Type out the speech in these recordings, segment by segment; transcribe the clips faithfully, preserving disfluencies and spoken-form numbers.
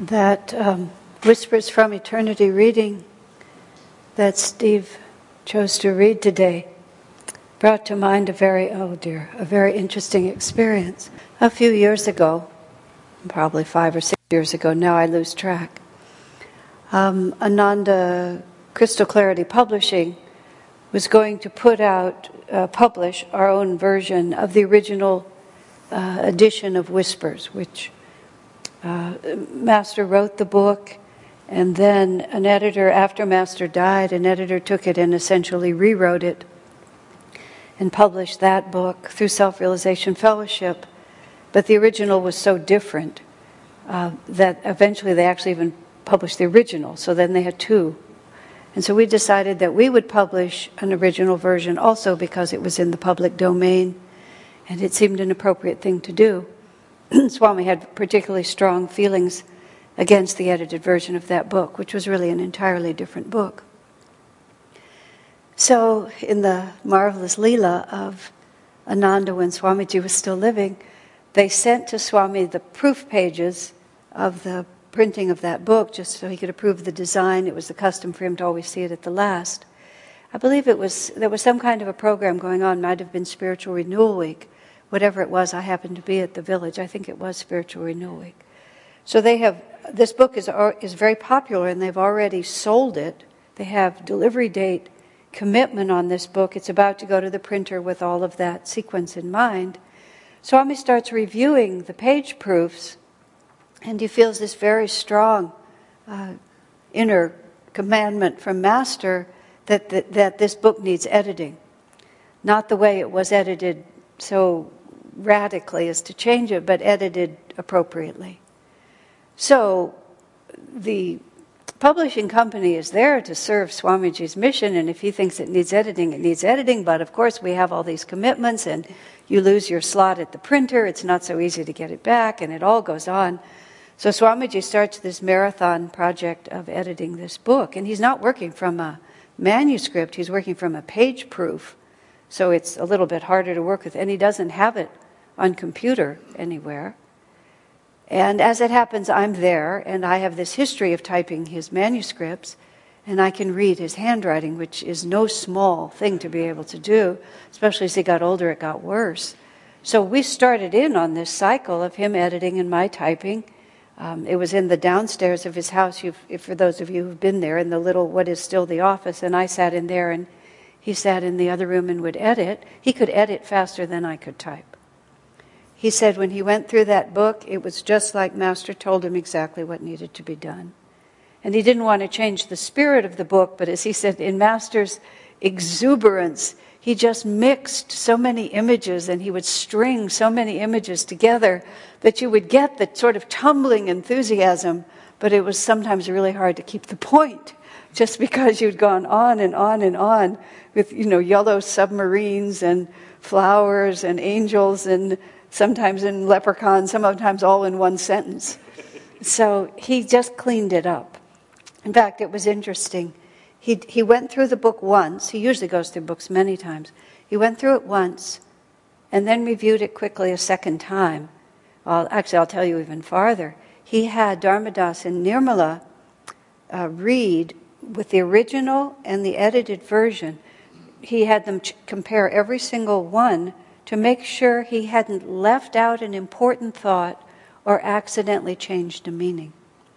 That um, Whispers from Eternity reading that Steve chose to read today brought to mind a very, oh dear, a very interesting experience. A few years ago, probably five or six years ago, now I lose track, um, Ananda Crystal Clarity Publishing was going to put out, uh, publish our own version of the original uh, edition of Whispers, which Uh, Master wrote the book, and then an editor, after Master died, an editor took it and essentially rewrote it and published that book through Self-Realization Fellowship. But the original was so different uh, that eventually they actually even published the original, so then they had two. And so we decided that we would publish an original version also because it was in the public domain, and it seemed an appropriate thing to do. Swami had particularly strong feelings against the edited version of that book, which was really an entirely different book. So, in the marvelous Leela of Ananda when Swamiji was still living, they sent to Swami the proof pages of the printing of that book, just so he could approve the design. It was the custom for him to always see it at the last. I believe it was there was some kind of a program going on, might have been Spiritual Renewal Week. Whatever it was, I happened to be at the village. I think it was Spiritual Renewal Week. So they have, this book is is very popular, and they've already sold it. They have delivery date commitment on this book. It's about to go to the printer with all of that sequence in mind. Swami starts reviewing the page proofs, and he feels this very strong uh, inner commandment from Master that, that, that this book needs editing. Not the way it was edited so radically as to change it, but edited appropriately. So the publishing company is there to serve Swamiji's mission, and if he thinks it needs editing, it needs editing, but of course we have all these commitments, and you lose your slot at the printer, it's not so easy to get it back, and it all goes on. So Swamiji starts this marathon project of editing this book, and he's not working from a manuscript, he's working from a page proof, so it's a little bit harder to work with, and he doesn't have it on computer anywhere. And as it happens, I'm there, and I have this history of typing his manuscripts, and I can read his handwriting, which is no small thing to be able to do, especially as he got older, it got worse. So we started in on this cycle of him editing and my typing. Um, it was in the downstairs of his house, You've, if, for those of you who've been there, in the little, what is still the office, and I sat in there, and he sat in the other room and would edit. He could edit faster than I could type. He said when he went through that book, it was just like Master told him exactly what needed to be done. And he didn't want to change the spirit of the book, but as he said, in Master's exuberance, he just mixed so many images, and he would string so many images together that you would get the sort of tumbling enthusiasm, but it was sometimes really hard to keep the point, just because you'd gone on and on and on with, you know, yellow submarines and flowers and angels and sometimes in leprechauns, sometimes all in one sentence. So he just cleaned it up. In fact, it was interesting. He he went through the book once. He usually goes through books many times. He went through it once and then reviewed it quickly a second time. Well, actually, I'll tell you even farther. He had Dharmadas and Nirmala uh, read with the original and the edited version. He had them ch- compare every single one to make sure he hadn't left out an important thought or accidentally changed a meaning.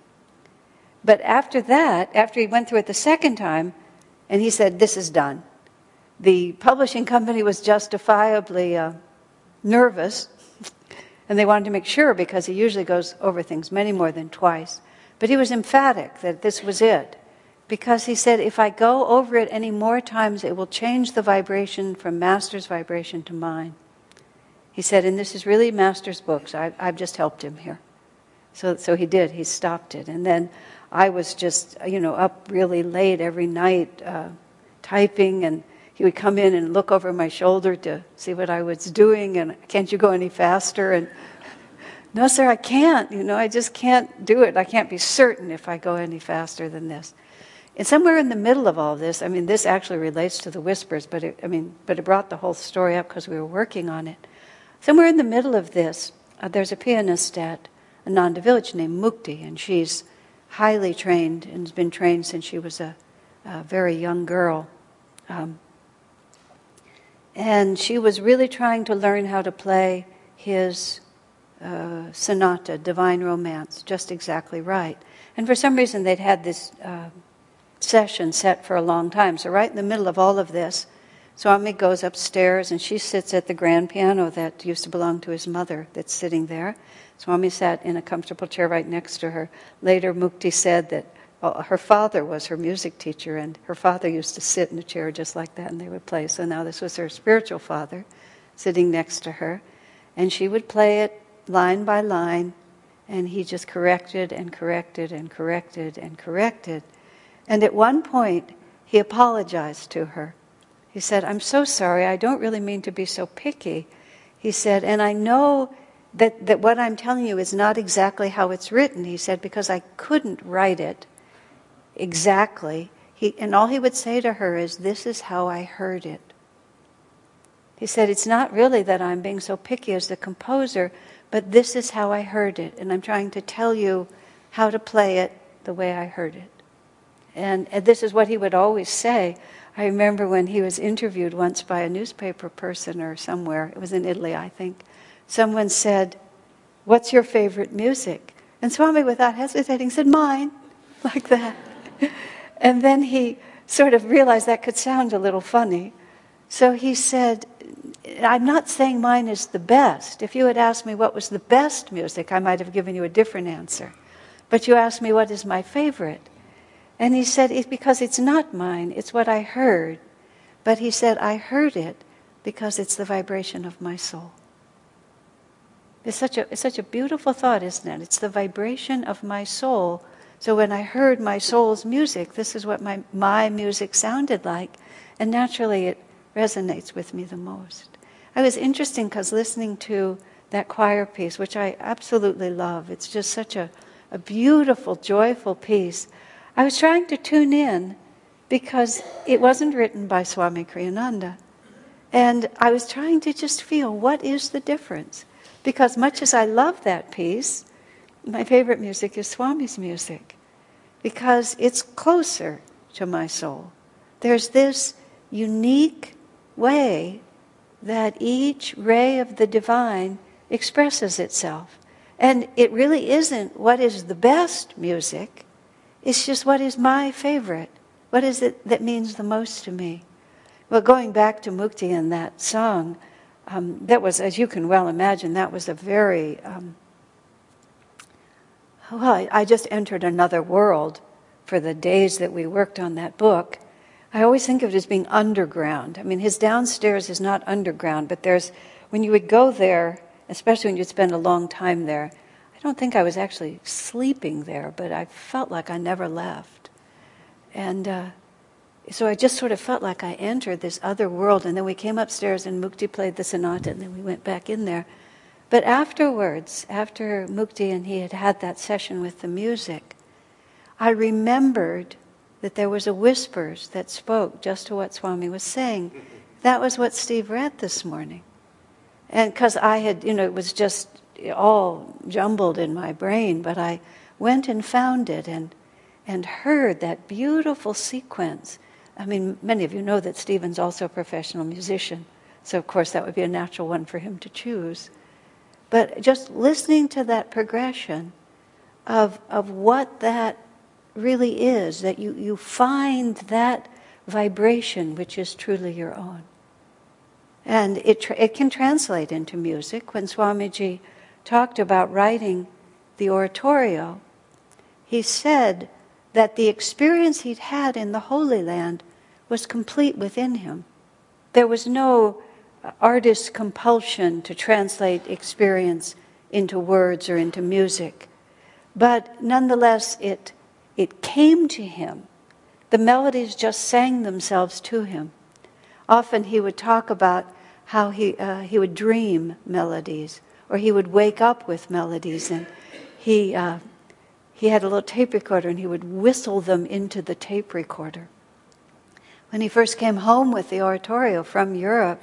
But after that, after he went through it the second time, and he said, this is done. The publishing company was justifiably uh, nervous, and they wanted to make sure because he usually goes over things many more than twice. But he was emphatic that this was it. Because he said, if I go over it any more times, it will change the vibration from Master's vibration to mine. He said, and this is really Master's books. I, I've just helped him here. So, so he did. He stopped it. And then I was just, you know, up really late every night uh, typing, and he would come in and look over my shoulder to see what I was doing, and can't you go any faster? And no, sir, I can't. You know, I just can't do it. I can't be certain if I go any faster than this. And somewhere in the middle of all this, I mean, this actually relates to the Whispers, but it, I mean, but it brought the whole story up because we were working on it. Somewhere in the middle of this, uh, there's a pianist at Ananda village named Mukti, and she's highly trained and has been trained since she was a, a very young girl. Um, and she was really trying to learn how to play his uh, sonata, Divine Romance, just exactly right. And for some reason they'd had this uh, session set for a long time. So right in the middle of all of this, Swami goes upstairs and she sits at the grand piano that used to belong to his mother that's sitting there. Swami sat in a comfortable chair right next to her. Later Mukti said that well, her father was her music teacher, and her father used to sit in a chair just like that and they would play. So now this was her spiritual father sitting next to her. And she would play it line by line, and he just corrected and corrected and corrected and corrected. And at one point, he apologized to her. He said, "I'm so sorry, I don't really mean to be so picky." He said, "And I know that, that what I'm telling you is not exactly how it's written." He said, "Because I couldn't write it exactly." He, and all he would say to her is, "This is how I heard it." He said, "It's not really that I'm being so picky as the composer, but this is how I heard it, and I'm trying to tell you how to play it the way I heard it." And, and this is what he would always say. I remember when he was interviewed once by a newspaper person or somewhere, it was in Italy, I think, someone said, "What's your favorite music?" And Swami, without hesitating, said, "Mine," like that. And then he sort of realized that could sound a little funny. So he said, "I'm not saying mine is the best. If you had asked me what was the best music, I might have given you a different answer. But you asked me what is my favorite." And he said, "It's because it's not mine, it's what I heard." But he said, "I heard it because it's the vibration of my soul." It's such a, it's such a beautiful thought, isn't it? It's the vibration of my soul. So when I heard my soul's music, this is what my, my music sounded like. And naturally it resonates with me the most. It was interesting because listening to that choir piece, which I absolutely love, it's just such a, a beautiful, joyful piece. I was trying to tune in because it wasn't written by Swami Kriyananda. And I was trying to just feel, what is the difference? Because much as I love that piece, my favorite music is Swami's music. Because it's closer to my soul. There's this unique way that each ray of the divine expresses itself. And it really isn't what is the best music. It's just what is my favorite. What is it that means the most to me? Well, going back to Mukti and that song, um, that was, as you can well imagine, that was a very, um, well, I, I just entered another world for the days that we worked on that book. I always think of it as being underground. I mean, his downstairs is not underground, but there's, when you would go there, especially when you'd spend a long time there, I don't think I was actually sleeping there, but I felt like I never left. And uh, so I just sort of felt like I entered this other world. And then we came upstairs and Mukti played the sonata, and then we went back in there. But afterwards, after Mukti and he had had that session with the music, I remembered that there was a whispers that spoke just to what Swami was saying. That was what Steve read this morning. And because I had, you know, it was just all jumbled in my brain, but I went and found it and and heard that beautiful sequence. I mean, many of you know that Stephen's also a professional musician, so of course that would be a natural one for him to choose. But just listening to that progression of of what that really is, that you, you find that vibration which is truly your own. And it tra- it can translate into music. When Swamiji talked about writing the oratorio, he said that the experience he'd had in the Holy Land was complete within him. There was no artist's compulsion to translate experience into words or into music. But nonetheless, it it came to him. The melodies just sang themselves to him. Often he would talk about how he uh, he would dream melodies, or he would wake up with melodies, and he uh, he had a little tape recorder, and he would whistle them into the tape recorder. When he first came home with the oratorio from Europe,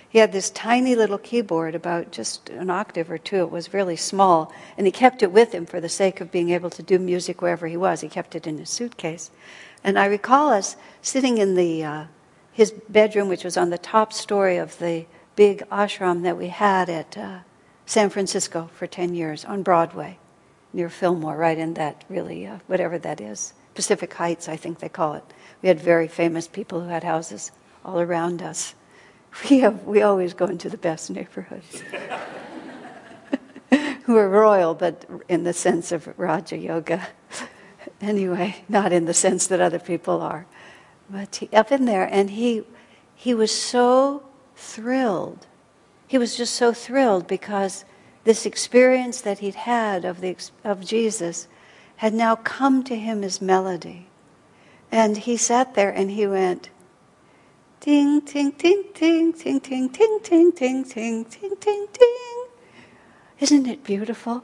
He had this tiny little keyboard, about just an octave or two. It was really small. And he kept it with him for the sake of being able to do music wherever he was. He kept it in his suitcase. And I recall us sitting in the uh, his bedroom, which was on the top story of the big ashram that we had at uh, San Francisco for ten years on Broadway, near Fillmore, right in that really, uh, whatever that is. Pacific Heights, I think they call it. We had very famous people who had houses all around us. We have, we always go into the best neighborhoods. Who are royal, but in the sense of Raja Yoga. Anyway, not in the sense that other people are. But he, up in there, and he he was so thrilled. He was just so thrilled because this experience that he'd had of the of Jesus had now come to him as melody. And he sat there and he went, ting, ting, ting, ting, ting, ting, ting, ting, ting, ting, ting, ting, ting. Isn't it beautiful?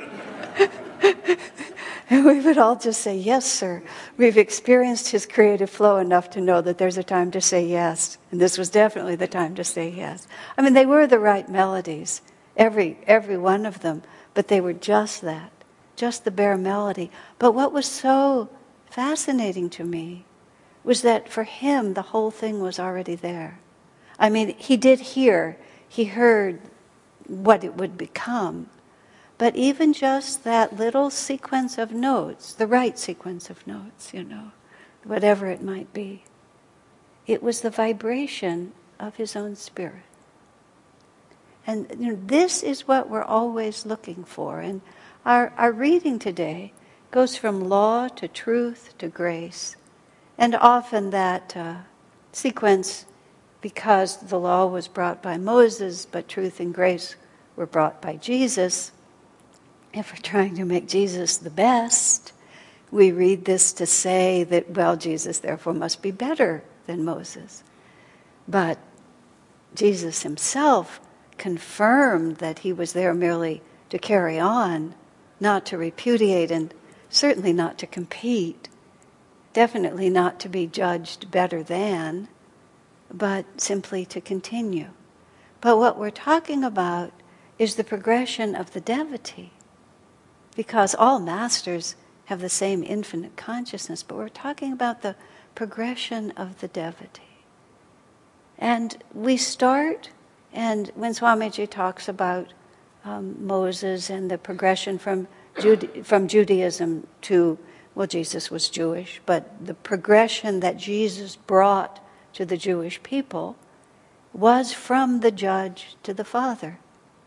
And we would all just say, yes, sir. We've experienced his creative flow enough to know that there's a time to say yes. And this was definitely the time to say yes. I mean, they were the right melodies, every every one of them, but they were just that, just the bare melody. But what was so fascinating to me was that for him, the whole thing was already there. I mean, he did hear, he heard what it would become. But even just that little sequence of notes, the right sequence of notes, you know, whatever it might be, it was the vibration of his own spirit. And you know, this is what we're always looking for. And our, our reading today goes from law to truth to grace. And often that uh, sequence, because the law was brought by Moses, but truth and grace were brought by Jesus. If we're trying to make Jesus the best, we read this to say that, well, Jesus therefore must be better than Moses. But Jesus himself confirmed that he was there merely to carry on, not to repudiate, and certainly not to compete, definitely not to be judged better than, but simply to continue. But what we're talking about is the progression of the devotee, because all masters have the same infinite consciousness, but we're talking about the progression of the devotee. And we start, and when Swamiji talks about um, Moses and the progression from Jude- from Judaism to, well, Jesus was Jewish, but the progression that Jesus brought to the Jewish people was from the judge to the father.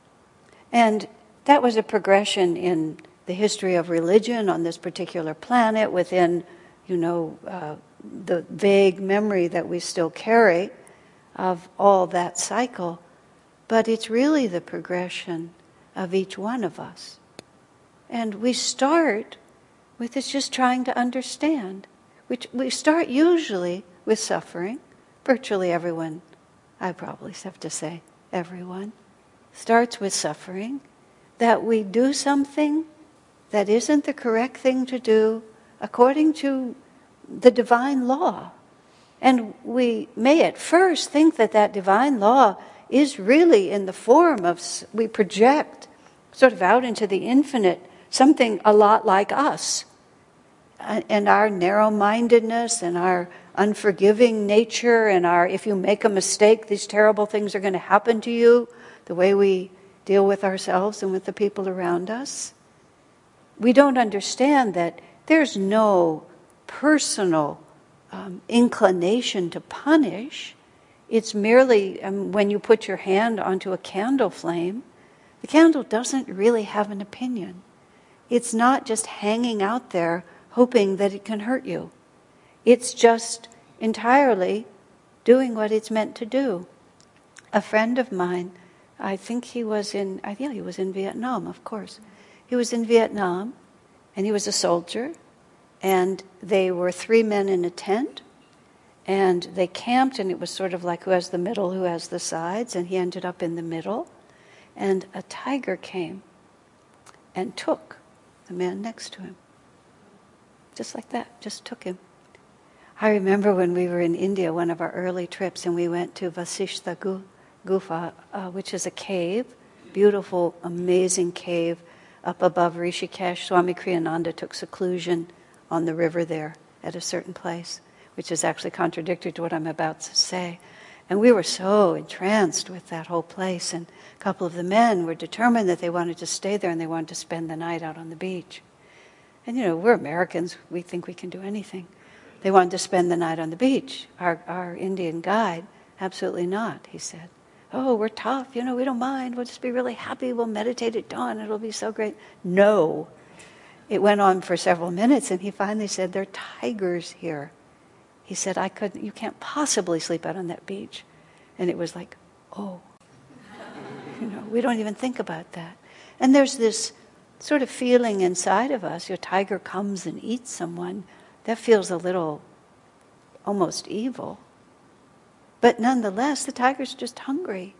And that was a progression in the history of religion on this particular planet within, you know, uh, the vague memory that we still carry of all that cycle. But it's really the progression of each one of us. And we start with it's just trying to understand. Which we start usually with suffering. Virtually everyone, I probably have to say everyone, starts with suffering. That we do something that isn't the correct thing to do according to the divine law. And we may at first think that that divine law is really in the form of, we project sort of out into the infinite, something a lot like us. And our narrow-mindedness and our unforgiving nature and our, if you make a mistake, these terrible things are going to happen to you, the way we deal with ourselves and with the people around us. We don't understand that there's no personal um, inclination to punish. It's merely um, when you put your hand onto a candle flame, the candle doesn't really have an opinion. It's not just hanging out there hoping that it can hurt you. It's just entirely doing what it's meant to do. A friend of mine, I think he was in, I think he was in Vietnam, of course. He was in Vietnam, and he was a soldier, and they were three men in a tent, and they camped, and it was sort of like who has the middle, who has the sides, and he ended up in the middle, and a tiger came and took the man next to him. Just like that, just took him. I remember when we were in India, one of our early trips, and we went to Vasishtha Gufa, uh, which is a cave, beautiful, amazing cave up above Rishikesh. Swami Kriyananda took seclusion on the river there at a certain place, which is actually contradictory to what I'm about to say. And we were so entranced with that whole place, and a couple of the men were determined that they wanted to stay there and they wanted to spend the night out on the beach. And you know, we're Americans, we think we can do anything. They wanted to spend the night on the beach. Our, our Indian guide, absolutely not, he said. Oh, we're tough, you know, we don't mind, we'll just be really happy, we'll meditate at dawn, it'll be so great. No. It went on for several minutes, and he finally said, there are tigers here. He said, I couldn't, you can't possibly sleep out on that beach. And it was like, oh. You know, we don't even think about that. And there's this sort of feeling inside of us, your tiger comes and eats someone, that feels a little almost evil. But nonetheless, the tiger's just hungry.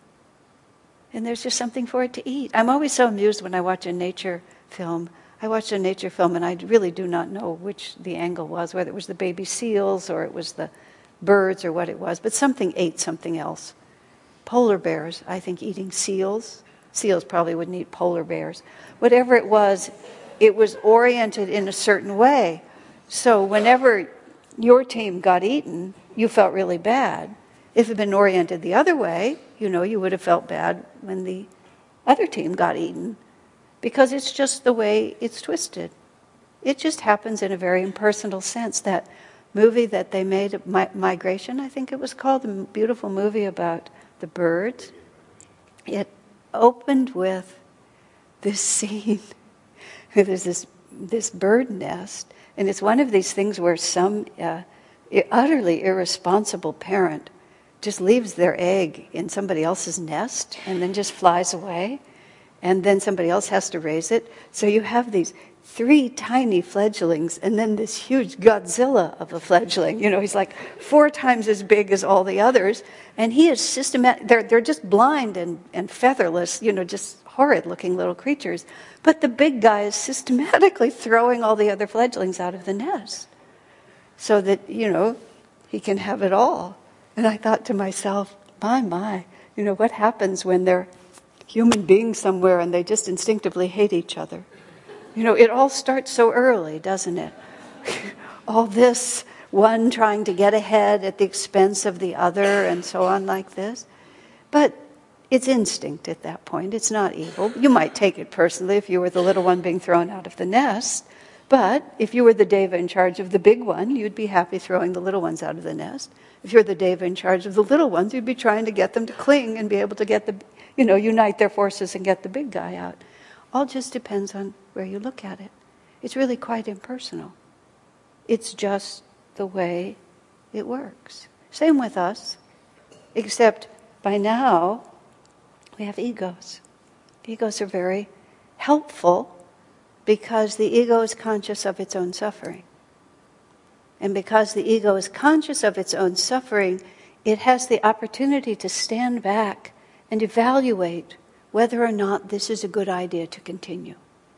And there's just something for it to eat. I'm always so amused when I watch a nature film. I watched a nature film and I really do not know which the angle was, whether it was the baby seals or it was the birds or what it was. But something ate something else. Polar bears, I think, eating seals. Seals probably wouldn't eat polar bears. Whatever it was, it was oriented in a certain way. So whenever your team got eaten, you felt really bad. If it had been oriented the other way, you know, you would have felt bad when the other team got eaten. Because it's just the way it's twisted. It just happens in a very impersonal sense. That movie that they made, Migration, I think it was called, the beautiful movie about the birds, it opened with this scene. There's this, this bird nest, and it's one of these things where some uh, utterly irresponsible parent just leaves their egg in somebody else's nest and then just flies away, and then somebody else has to raise it. So you have these three tiny fledglings and then this huge Godzilla of a fledgling. You know, he's like four times as big as all the others, and he is systematic. They're, they're just blind and, and featherless, you know, just horrid-looking little creatures. But the big guy is systematically throwing all the other fledglings out of the nest so that, you know, he can have it all. And I thought to myself, my, my, you know, what happens when they're human beings somewhere and they just instinctively hate each other? You know, it all starts so early, doesn't it? All this, one trying to get ahead at the expense of the other and so on like this. But it's instinct at that point. It's not evil. You might take it personally if you were the little one being thrown out of the nest. But if you were the deva in charge of the big one, you'd be happy throwing the little ones out of the nest. If you're the deva in charge of the little ones, you'd be trying to get them to cling and be able to get the, you know, unite their forces and get the big guy out. All just depends on where you look at it. It's really quite impersonal. It's just the way it works. Same with us, except by now we have egos. Egos are very helpful because the ego is conscious of its own suffering. And because the ego is conscious of its own suffering, it has the opportunity to stand back and evaluate whether or not this is a good idea to continue.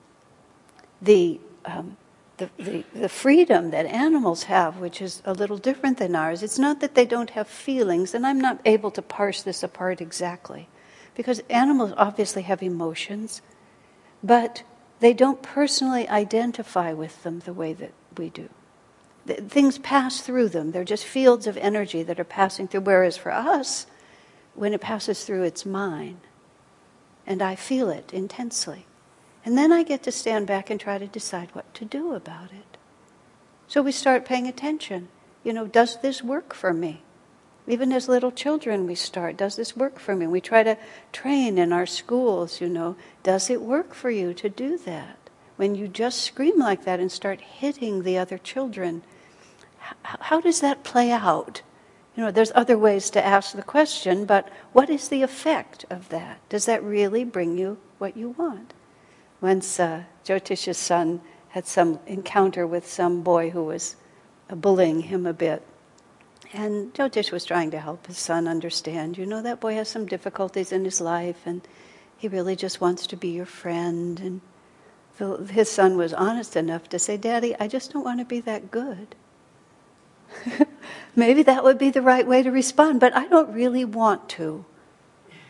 The, um, the, the, the freedom that animals have, which is a little different than ours, it's not that they don't have feelings, and I'm not able to parse this apart exactly, because animals obviously have emotions, but they don't personally identify with them the way that we do. Things pass through them. They're just fields of energy that are passing through. Whereas for us, when it passes through, it's mine. And I feel it intensely. And then I get to stand back and try to decide what to do about it. So we start paying attention. You know, does this work for me? Even as little children we start, does this work for me? We try to train in our schools, you know, does it work for you to do that? When you just scream like that and start hitting the other children, how does that play out? You know, there's other ways to ask the question, but what is the effect of that? Does that really bring you what you want? Once uh, Jyotish's son had some encounter with some boy who was uh, bullying him a bit. And Jyotish was trying to help his son understand, you know, that boy has some difficulties in his life and he really just wants to be your friend. And so his son was honest enough to say, Daddy, I just don't want to be that good. Maybe that would be the right way to respond, but I don't really want to.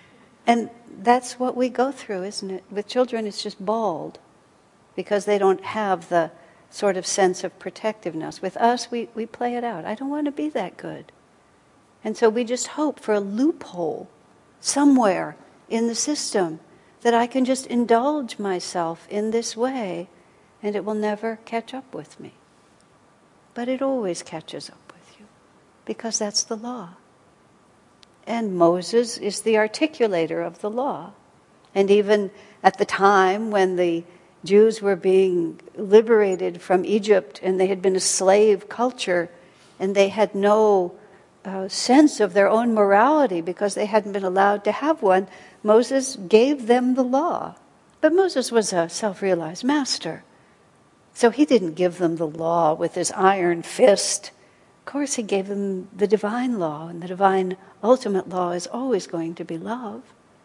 And that's what we go through, isn't it? With children, it's just bald, because they don't have the sort of sense of protectiveness. With us, we, we play it out. I don't want to be that good. And so we just hope for a loophole somewhere in the system that I can just indulge myself in this way and it will never catch up with me. But it always catches up with you, because that's the law. And Moses is the articulator of the law. And even at the time when the Jews were being liberated from Egypt and they had been a slave culture and they had no uh, sense of their own morality because they hadn't been allowed to have one, Moses gave them the law. But Moses was a self-realized master. So he didn't give them the law with his iron fist. Of course, he gave them the divine law, and the divine ultimate law is always going to be love.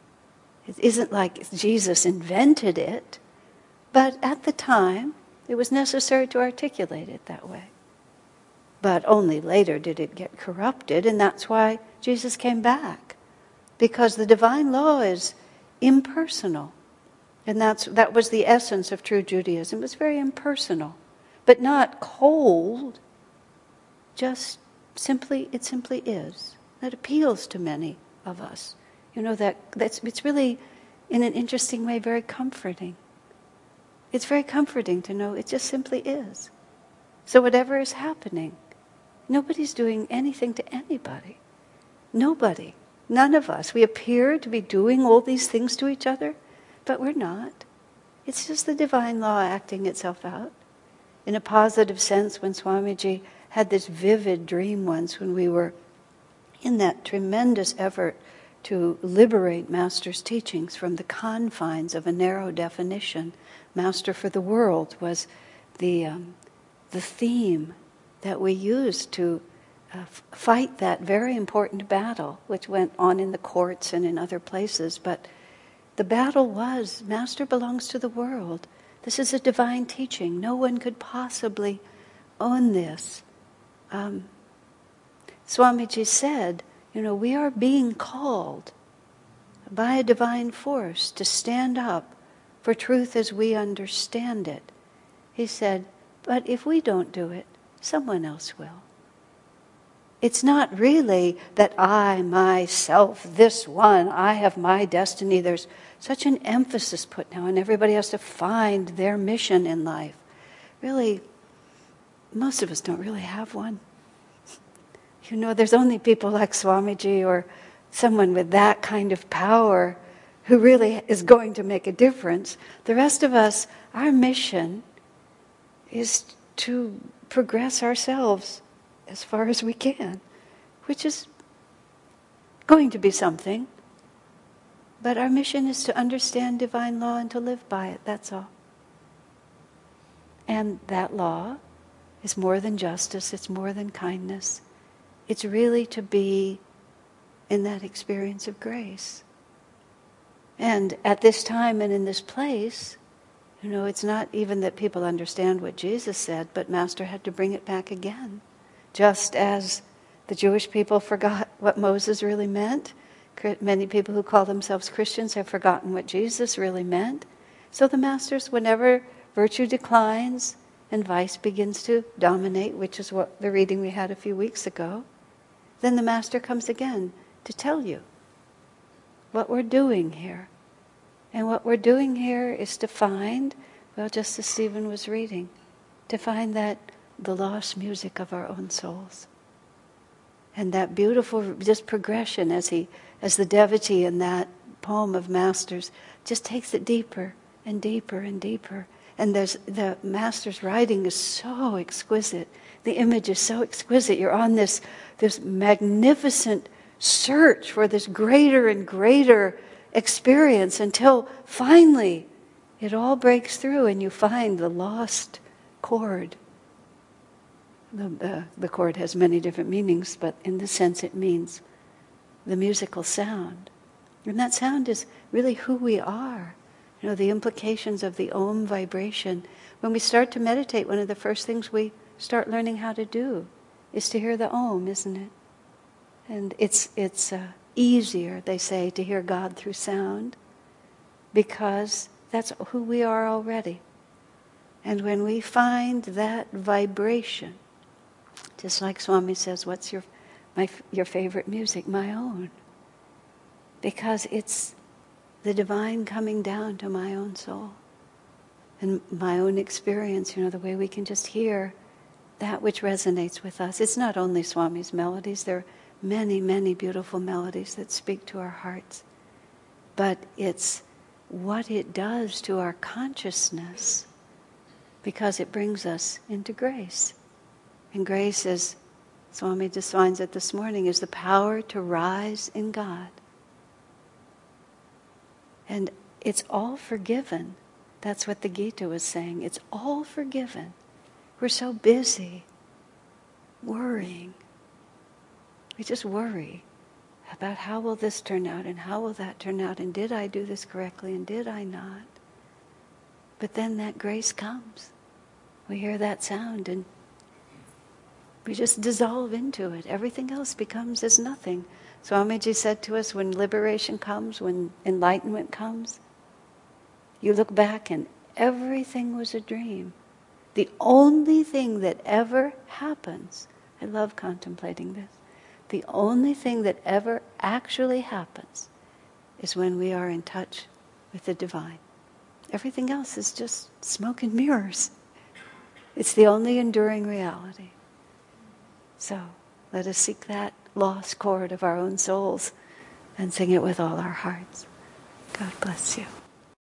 It isn't like Jesus invented it, but at the time, it was necessary to articulate it that way. But only later did it get corrupted, and that's why Jesus came back, because the divine law is impersonal. And that's that was the essence of true Judaism. It was very impersonal, but not cold. Just simply, it simply is. That appeals to many of us. You know, that that's it's really, in an interesting way, very comforting. It's very comforting to know it just simply is. So whatever is happening, nobody's doing anything to anybody. Nobody. None of us. We appear to be doing all these things to each other, but we're not. It's just the divine law acting itself out. In a positive sense, when Swamiji had this vivid dream once when we were in that tremendous effort to liberate Master's teachings from the confines of a narrow definition. Master for the world was the um, the theme that we used to uh, f- fight that very important battle, which went on in the courts and in other places. But the battle was, Master belongs to the world. This is a divine teaching. No one could possibly own this. Um, Swamiji said, you know, we are being called by a divine force to stand up for truth as we understand it. He said, but if we don't do it, someone else will. It's not really that I, myself, this one, I have my destiny. There's such an emphasis put now, and everybody has to find their mission in life. Really, most of us don't really have one. You know, there's only people like Swamiji or someone with that kind of power who really is going to make a difference. The rest of us, our mission is to progress ourselves as far as we can, which is going to be something. But our mission is to understand divine law and to live by it, that's all. And that law is more than justice, it's more than kindness. It's really to be in that experience of grace. And at this time and in this place, you know, it's not even that people understand what Jesus said, but Master had to bring it back again. Just as the Jewish people forgot what Moses really meant, many people who call themselves Christians have forgotten what Jesus really meant. So the Masters, whenever virtue declines and vice begins to dominate, which is what the reading we had a few weeks ago, then the Master comes again to tell you what we're doing here. And what we're doing here is to find, well, just as Stephen was reading, to find that the lost music of our own souls. And that beautiful just progression as he, as the devotee in that poem of Master's just takes it deeper and deeper and deeper. And there's the Master's writing is so exquisite. The image is so exquisite. You're on this, this magnificent search for this greater and greater experience until finally it all breaks through and you find the lost chord. The, the, the chord has many different meanings, but in this sense it means the musical sound. And that sound is really who we are. You know, the implications of the Om vibration. When we start to meditate, one of the first things we start learning how to do is to hear the Om, isn't it? And it's it's uh, easier, they say, to hear God through sound, because that's who we are already. And when we find that vibration, just like Swami says, what's your my your favorite music? My own. Because it's the divine coming down to my own soul. And my own experience, you know, the way we can just hear that which resonates with us. It's not only Swami's melodies, there are many, many beautiful melodies that speak to our hearts. But it's what it does to our consciousness, because it brings us into grace. And grace is, Swami defines it this morning, is the power to rise in God. And it's all forgiven. That's what the Gita was saying. It's all forgiven. We're so busy worrying. We just worry about how will this turn out and how will that turn out and did I do this correctly and did I not? But then that grace comes. We hear that sound and we just dissolve into it. Everything else becomes as nothing. Swamiji said to us, when liberation comes, when enlightenment comes, you look back and everything was a dream. The only thing that ever happens, I love contemplating this, the only thing that ever actually happens is when we are in touch with the divine. Everything else is just smoke and mirrors. It's the only enduring reality. So let us seek that lost chord of our own souls and sing it with all our hearts. God bless you.